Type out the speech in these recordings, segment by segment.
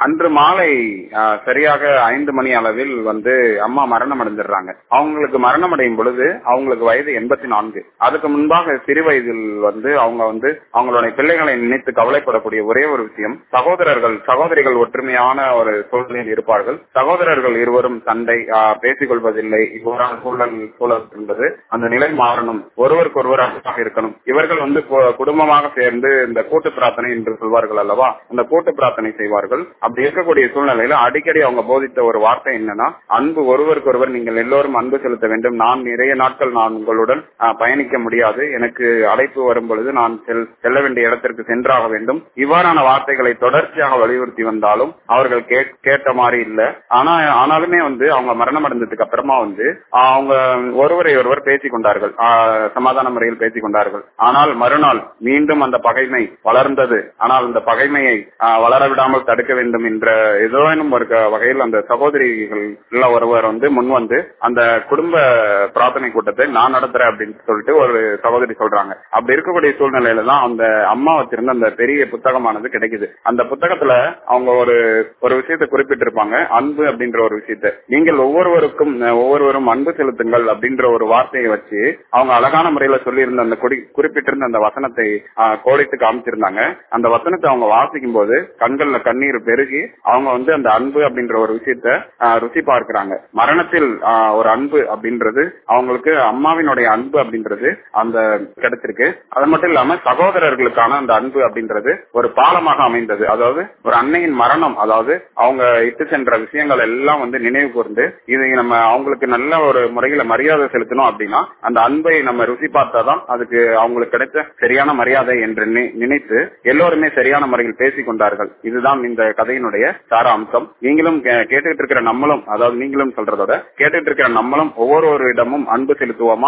அன்று மாலை சரியாக 5 மணி அளவில் அம்மா மரணம் அடைஞ்சிடுறாங்க. அவங்களுக்கு மரணம் அடையும் பொழுது அவங்களுக்கு வயது 84. அதுக்கு முன்பாக சிறு வயதில் அவங்க அவங்களுடைய பிள்ளைகளை நினைத்து கவலைப்படக்கூடிய ஒரே ஒரு விஷயம், சகோதரிகள் ஒற்றுமையான ஒரு சூழலில் இருப்பார்கள். சகோதரர்கள் இருவரும் சண்டை பேசிக் கொள்வதில்லை. இவ்வாறான சூழல் என்பது அந்த நிலை மாறணும், ஒருவருக்கு ஒருவர் அன்பாக இருக்கணும். இவர்கள் குடும்பமாக சேர்ந்து இந்த கூட்டு பிரார்த்தனை என்று சொல்வார்கள் அல்லவா, அந்த கூட்டு பிரார்த்தனை செய்வார்கள். அப்படி இருக்கக்கூடிய சூழ்நிலையில அடிக்கடி அவங்க போதித்த ஒரு வார்த்தை என்னன்னா, அன்பு, ஒருவருக்கு ஒருவர் நீங்கள் எல்லோரும் அன்பு செலுத்த வேண்டும். நான் நிறைய நாட்கள் நான் உங்களுடன் பயணிக்க முடியாது, எனக்கு அழைப்பு வரும் பொழுது நான் செல்ல வேண்டிய இடத்திற்கு சென்றாக வேண்டும். இவ்வாறான வார்த்தைகளை தொடர்ச்சியாக வலியுறுத்தி வந்தாலும் அவர்கள் கேட்ட மாதிரி இல்ல. ஆனாலுமே அவங்க மரணம் அடைந்ததுக்கு அப்புறமா அவங்க ஒருவரை ஒருவர் பேசிக் கொண்டார்கள், சமாதான முறையில் பேசிக் கொண்டார்கள். ஆனால் மறுநாள் மீண்டும் அந்த பகைமை வளர்ந்தது. ஆனால் அந்த பகைமையை வளர விடாமல் தடுக்க வேண்டும் என்ற ஏதோனும் ஒரு வகையில் அந்த சகோதரிகள் ஒருவர் முன் அந்த குடும்ப பிரார்த்தனை கூட்டத்தை நான் நடத்துறேன் அப்படின்னு சொல்லிட்டு ஒரு சகோதரி சொல்றாங்க. அப்படி இருக்கக்கூடிய சூழ்நிலையில தான் அந்த அம்மா வச்சிருந்த அந்த பெரிய புத்தகமானது கிடைக்குது. அந்த புத்தகத்துல அவங்க ஒரு விஷயத்தை குறிப்பிட்டிருப்பாங்க, அன்பு அப்படின்ற ஒரு விஷயத்தை. நீங்கள் ஒவ்வொருவரும் அன்பு செலுத்துங்கள் அப்படின்ற ஒரு வார்த்தையை வச்சு அவங்க அழகான முறையில சொல்லியிருந்த அந்த குறிப்பிட்டிருந்த அந்த வசனத்தை கோடிட்டு காமிச்சிருந்தாங்க. அந்த வசனத்தை அவங்க வாசிக்கும் போது கண்கள்ல கண்ணீர் பெருகி அவங்க அந்த அன்பு அப்படின்ற ஒரு விஷயத்த ருசி பார்க்கிறாங்க. மரணத்தில் ஒரு அன்பு அப்படின்றது அவங்களுக்கு அம்மாவினுடைய அன்பு அப்படின்றது அந்த கிடைச்சிருக்கு. அது மட்டும் இல்லாம சகோதரர்களுக்கான அந்த அன்பு அப்படின்றது ஒரு பாலமாக அமைந்தது. அதாவது ஒரு அன்னையின் மரணம், அதாவது அவங்க இட்டு சென்ற விஷயங்கள் எல்லாம் நினைவு கூர்ந்து இதை நம்ம அவங்களுக்கு நல்ல ஒரு முறையில மரியாதை செலுத்தணும் அப்படின்னா அந்த அன்பை நம்ம ருசி பார்த்தாதான் அதுக்கு அவங்களுக்கு கிடைத்த சரியான மரியாதை என்று நினைத்து எல்லோருமே சரியான முறையில் பேசிக் கொண்டார்கள். இதுதான் இந்த கதையினுடைய சார அம்சம். நீங்களும் கேட்டுட்டு இருக்கிற நம்மளும், அதாவது நீங்களும் சொல்றதோட கேட்டுட்டு இருக்கிற நம்மளும் ஒவ்வொருவரிடமும் அன்பு செலுத்துவோமா?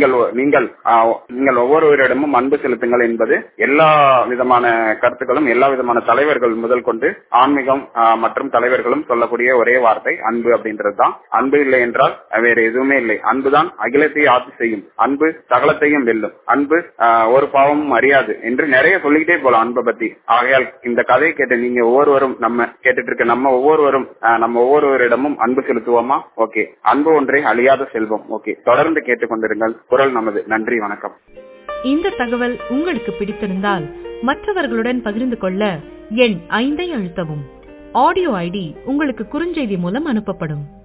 நீங்கள் ஒவ்வொருவரிடமும் அன்பு செலுத்துங்கள் என்பது எல்லா விதமான கருத்துக்களும் எல்லா விதமான தலைவர்கள் முதல் கொண்டு ஆன்மீகம் மற்றும் தலைவர்களும் சொல்லக்கூடிய ஒரே வார்த்தை அன்பு அப்படின்றது தான். அன்பு இல்லை என்றால் வேற எதுவுமே இல்லை. அன்புதான் அகிலத்தையே ஆட்சி செய்யும், அன்பு சகலத்தையும் வெல்லும், அன்பு ஒரு பாவமும் அறியாது என்று நிறைய சொல்லிக்கிட்டே போலாம் அன்பை பத்தி. ஆகையால் இந்த கதையை கேட்டு நீங்க ஒவ்வொருவரும், நம்ம கேட்டுட்டு இருக்க நம்ம ஒவ்வொருவரிடமும் அன்பு செலுத்துவோமா? ஓகே, அன்பு ஒன்றே அழியாத செல்வம். ஓகே, தொடர்ந்து கேட்டுக்கொண்டிருங்கள் குரல் நமது. நன்றி, வணக்கம். இந்த தகவல் உங்களுக்கு பிடித்திருந்தால் மற்றவர்களுடன் பகிர்ந்து கொள்ள எண் 5 அழுத்தவும். ஆடியோ ஐடி உங்களுக்கு குறுஞ்செய்தி மூலம் அனுப்பப்படும்.